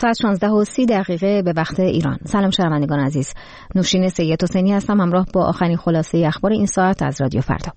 ساعت 16:30 به وقت ایران. سلام شنوندگان عزیز، نوشین سید حسینی هستم همراه با آخرین خلاصه اخبار این ساعت از رادیو فردا.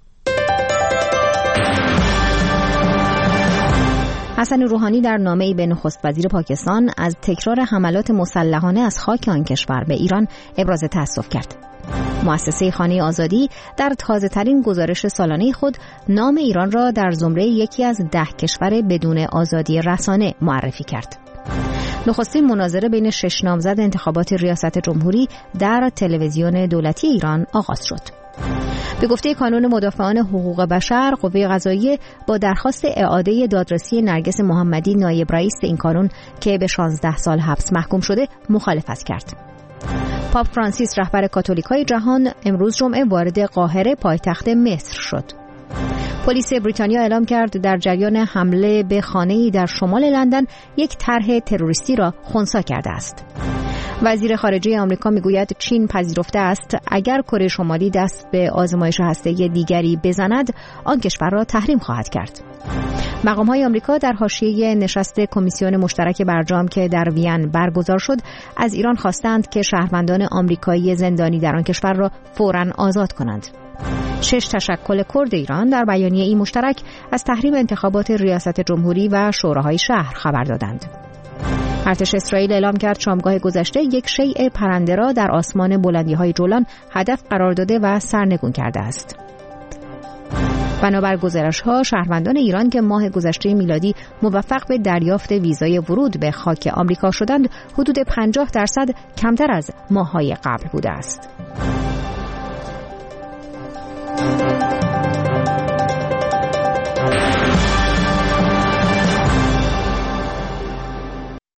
حسن روحانی در نامه‌ای به نخست وزیر پاکستان از تکرار حملات مسلحانه از خاک آن کشور به ایران ابراز تأسف کرد. مؤسسه خانه آزادی در تازه‌ترین گزارش سالانه خود نام ایران را در زمره یکی از 10 کشور بدون آزادی رسانه معرفی کرد. نخستین مناظره بین 6 نامزد انتخابات ریاست جمهوری در تلویزیون دولتی ایران آغاز شد. به گفته کانون مدافعان حقوق بشر، قوه قضاییه با درخواست اعاده دادرسی نرگس محمدی نایب رئیس این کانون که به 16 سال حبس محکوم شده مخالفت کرد. پاپ فرانسیس رهبر کاتولیکای جهان امروز جمعه وارد قاهره پایتخت مصر شد. پلیس بریتانیا اعلام کرد در جریان حمله به خانه‌ای در شمال لندن یک طرح تروریستی را خنثی کرده است. وزیر خارجه آمریکا میگوید چین پذیرفته است اگر کره شمالی دست به آزمایش هسته‌ای دیگری بزند آن کشور را تحریم خواهد کرد. مقام‌های آمریکا در حاشیه نشست کمیسیون مشترک برجام که در وین برگزار شد از ایران خواستند که شهروندان آمریکایی زندانی در آن کشور را فوراً آزاد کنند. 6 تشکل کرد ایران در بیانیه‌ای مشترک از تحریم انتخابات ریاست جمهوری و شوراهای شهر خبر دادند. ارتش اسرائیل اعلام کرد شامگاه گذشته یک شیء پرنده را در آسمان بلندی‌های جولان هدف قرار داده و سرنگون کرده است. بنابر گزارش‌ها شهروندان ایران که ماه گذشته میلادی موفق به دریافت ویزای ورود به خاک آمریکا شدند حدود 50% کمتر از ماه‌های قبل بوده است.